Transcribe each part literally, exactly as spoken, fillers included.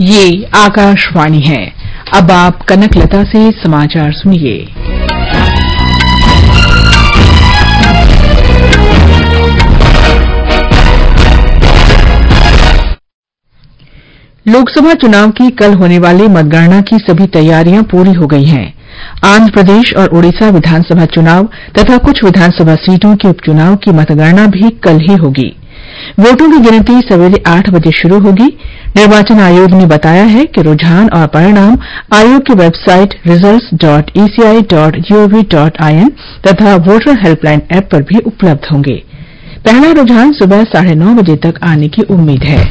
ये आकाशवाणी है। अब आप कनकलता से समाचार सुनिए। लोकसभा चुनाव की कल होने वाली मतगणना की सभी तैयारियां पूरी हो गई हैं। आंध्र प्रदेश और ओडिशा विधानसभा चुनाव तथा कुछ विधानसभा सीटों के उपचुनाव की मतगणना भी कल ही होगी। वोटों की गिनती सवेरे आठ बजे शुरू होगी। निर्वाचन आयोग ने बताया है कि रुझान और परिणाम आयोग की website results dot ECI dot GOV dot IN तथा वोटर हेल्पलाइन ऐप पर भी उपलब्ध होंगे। पहला रुझान सुबह साढ़े नौ बजे तक आने की उम्मीद है।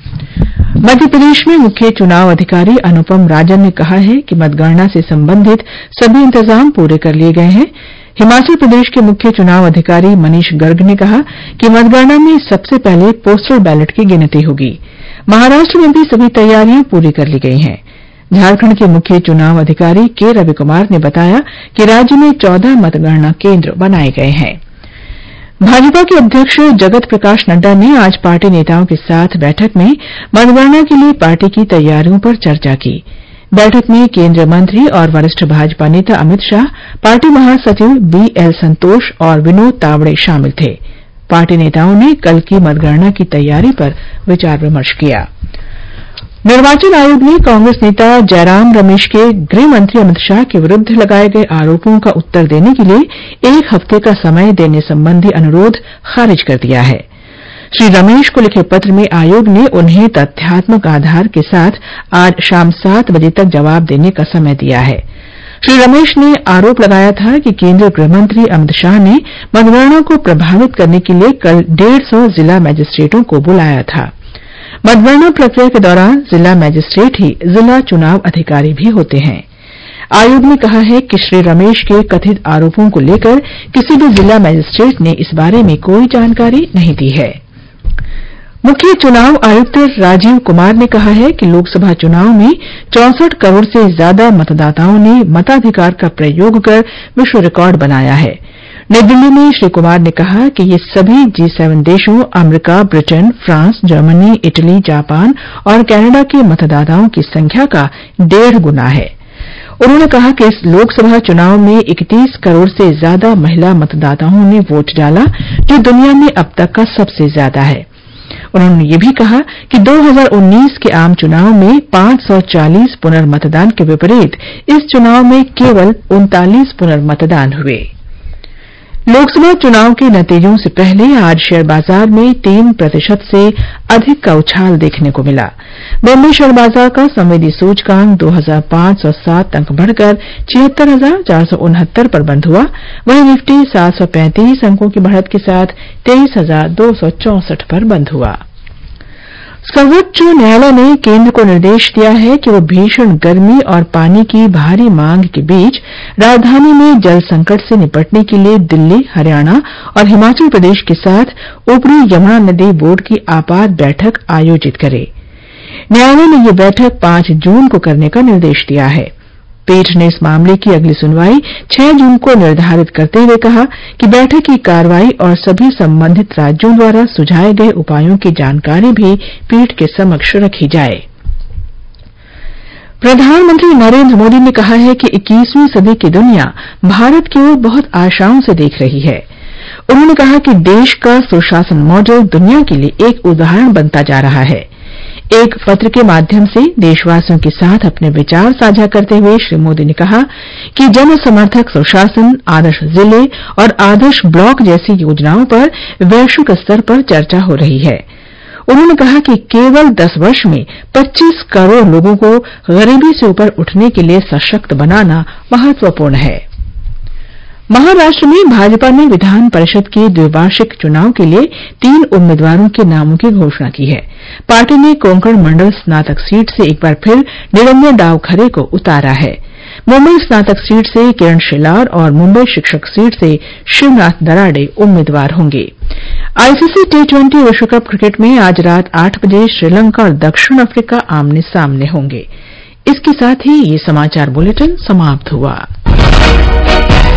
मध्य प्रदेश में मुख्य चुनाव अधिकारी अनुपम राजन ने कहा है कि मतगणना से संबंधित सभी इंतजाम पूरे कर लिए गए हैं। हिमाचल प्रदेश के मुख्य चुनाव अधिकारी मनीष गर्ग ने कहा कि मतगणना में सबसे पहले पोस्टल बैलेट की गिनती होगी। महाराष्ट्र में भी सभी तैयारियां पूरी कर ली गई हैं। झारखंड के मुख्य चुनाव अधिकारी के रवि कुमार ने बताया कि राज्य में चौदह मतगणना केंद्र बनाए गए हैं। भाजपा के अध्यक्ष जगत प्रकाश नड्डा ने आज पार्टी नेताओं के साथ बैठक में मतगणना के लिए पार्टी की तैयारियों पर चर्चा की। बैठक में केंद्रीय मंत्री और वरिष्ठ भाजपा नेता अमित शाह, पार्टी महासचिव बीएल संतोष और विनोद तावड़े शामिल थे। पार्टी नेताओं ने कल की मतगणना की तैयारी पर विचार विमर्श किया। निर्वाचन आयोग ने कांग्रेस नेता जयराम रमेश के गृह मंत्री अमित शाह के विरुद्ध लगाए गए आरोपों का उत्तर देने के लिए एक हफ्ते का समय देने संबंधी अनुरोध खारिज कर दिया है। श्री रमेश को लिखे पत्र में आयोग ने उन्हें तथ्यात्मक आधार के साथ आज शाम सात बजे तक जवाब देने का समय दिया है। श्री रमेश ने आरोप लगाया था कि केंद्रीय गृहमंत्री अमित शाह ने मतगणना को प्रभावित करने के लिए कल डेढ़ सौ जिला मजिस्ट्रेटों को बुलाया था। मतगणना प्रक्रिया के दौरान जिला मजिस्ट्रेट ही जिला चुनाव अधिकारी भी होते हैं। आयोग ने कहा है कि श्री रमेश के कथित आरोपों को लेकर किसी भी जिला मजिस्ट्रेट ने इस बारे में कोई जानकारी नहीं दी है। मुख्य चुनाव आयुक्त राजीव कुमार ने कहा है कि लोकसभा चुनाव में चौसठ करोड़ से ज्यादा मतदाताओं ने मताधिकार का प्रयोग कर विश्व रिकॉर्ड बनाया है। नई दिल्ली में श्री कुमार ने कहा कि ये सभी जी सेवन देशों America, Britain, France, Germany, Italy, Japan और कनाडा के मतदाताओं की संख्या का डेढ़ गुना है। उन्होंने कहा कि इस लोकसभा चुनाव में इकतीस करोड़ से ज्यादा महिला मतदाताओं ने वोट डाला, जो दुनिया में अब तक का सबसे ज्यादा है। उन्होंने ये भी कहा कि दो हज़ार उन्नीस के आम चुनाव में पांच सौ चालीस पुनर्मतदान के विपरीत इस चुनाव में केवल उनतालीस पुनर्मतदान हुए। लोकसभा चुनाव के नतीजों से पहले आज शेयर बाजार में तीन प्रतिशत से अधिक का उछाल देखने को मिला। बॉम्बे शेयर बाजार का संवेदी सूचकांक दो हज़ार पांच सौ सात अंक बढ़कर छिहत्तर हजार चार सौ उनहत्तर पर बंद हुआ। वहीं निफ्टी सात सौ पैंतीस अंकों की बढ़त के साथ तेईस हजार दो सौ चौसठ पर बंद हुआ। सर्वोच्च न्यायालय ने केंद्र को निर्देश दिया है कि वह भीषण गर्मी और पानी की भारी मांग के बीच राजधानी में जल संकट से निपटने के लिए दिल्ली, हरियाणा और हिमाचल प्रदेश के साथ ऊपरी यमुना नदी बोर्ड की आपात बैठक आयोजित करे। न्यायालय ने यह बैठक पांच जून को करने का निर्देश दिया है। पीठ ने इस मामले की अगली सुनवाई छह जून को निर्धारित करते हुए कहा कि बैठक की कार्रवाई और सभी संबंधित राज्यों द्वारा सुझाए गए उपायों की जानकारी भी पीठ के समक्ष रखी जाए। प्रधानमंत्री नरेंद्र मोदी ने कहा है कि इक्कीसवीं सदी की दुनिया भारत की ओर बहुत आशाओं से देख रही है। उन्होंने कहा कि देश का सुशासन मॉडल दुनिया के लिए एक उदाहरण बनता जा रहा है। एक पत्र के माध्यम से देशवासियों के साथ अपने विचार साझा करते हुए श्री मोदी ने कहा कि जन समर्थक सुशासन, आदर्श जिले और आदर्श ब्लॉक जैसी योजनाओं पर वैश्विक स्तर पर चर्चा हो रही है। उन्होंने कहा कि केवल दस वर्ष में पच्चीस करोड़ लोगों को गरीबी से ऊपर उठने के लिए सशक्त बनाना महत्वपूर्ण है। महाराष्ट्र में भाजपा ने विधान परिषद के द्विवार्षिक चुनाव के लिए तीन उम्मीदवारों के नामों की घोषणा की है। पार्टी ने कोंकण मंडल स्नातक सीट से एक बार फिर निरंजन डावखरे को उतारा है। मुंबई स्नातक सीट से किरण शेलार और मुंबई शिक्षक सीट से शिवनाथ दराडे उम्मीदवार होंगे। आईसीसी टी ट्वेंटी विश्व कप क्रिकेट में आज रात आठ बजे श्रीलंका और दक्षिण अफ्रीका आमने सामने होंगे। इसके साथ ही ये समाचार बुलेटिन समाप्त हुआ।